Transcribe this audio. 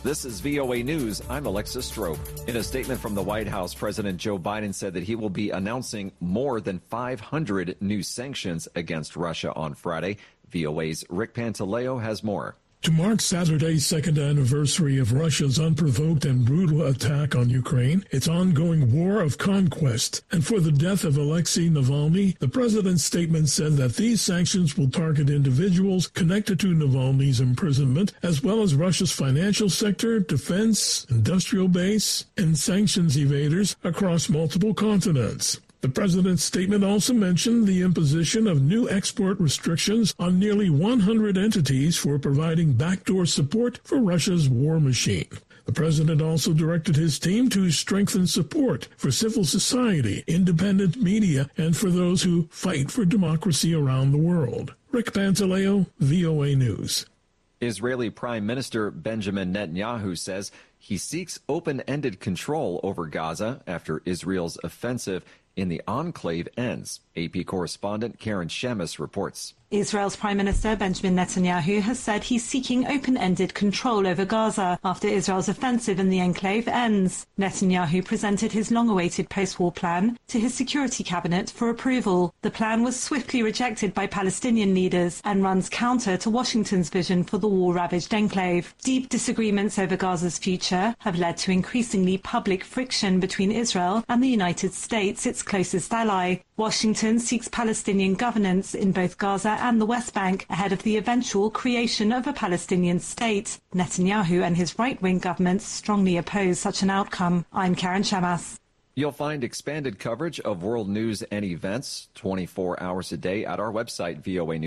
This is VOA News. I'm Alexis Strope. In a statement from the White House, President Joe Biden said that he will be announcing more than 500 new sanctions against Russia on Friday. VOA's Rick Pantaleo has more. To mark Saturday's second anniversary of Russia's unprovoked and brutal attack on Ukraine, its ongoing war of conquest, and for the death of Alexei Navalny, the president's statement said that these sanctions will target individuals connected to Navalny's imprisonment, as well as Russia's financial sector, defense, industrial base, and sanctions evaders across multiple continents. The president's statement also mentioned the imposition of new export restrictions on nearly 100 entities for providing backdoor support for Russia's war machine. The president also directed his team to strengthen support for civil society, independent media, and for those who fight for democracy around the world. Rick Pantaleo, VOA News. Israeli Prime Minister Benjamin Netanyahu says he seeks open-ended control over Gaza after Israel's offensive in the enclave ends. AP correspondent Karen Shemis reports. Israel's Prime Minister Benjamin Netanyahu has said he's seeking open-ended control over Gaza after Israel's offensive in the enclave ends. Netanyahu presented his long-awaited post-war plan to his security cabinet for approval. The plan was swiftly rejected by Palestinian leaders and runs counter to Washington's vision for the war-ravaged enclave. Deep disagreements over Gaza's future have led to increasingly public friction between Israel and the United States, its closest ally. Washington seeks Palestinian governance in both Gaza and the West Bank ahead of the eventual creation of a Palestinian state. Netanyahu and his right-wing government strongly oppose such an outcome. I'm Karen Shemas. You'll find expanded coverage of world news and events 24 hours a day at our website, VOA News.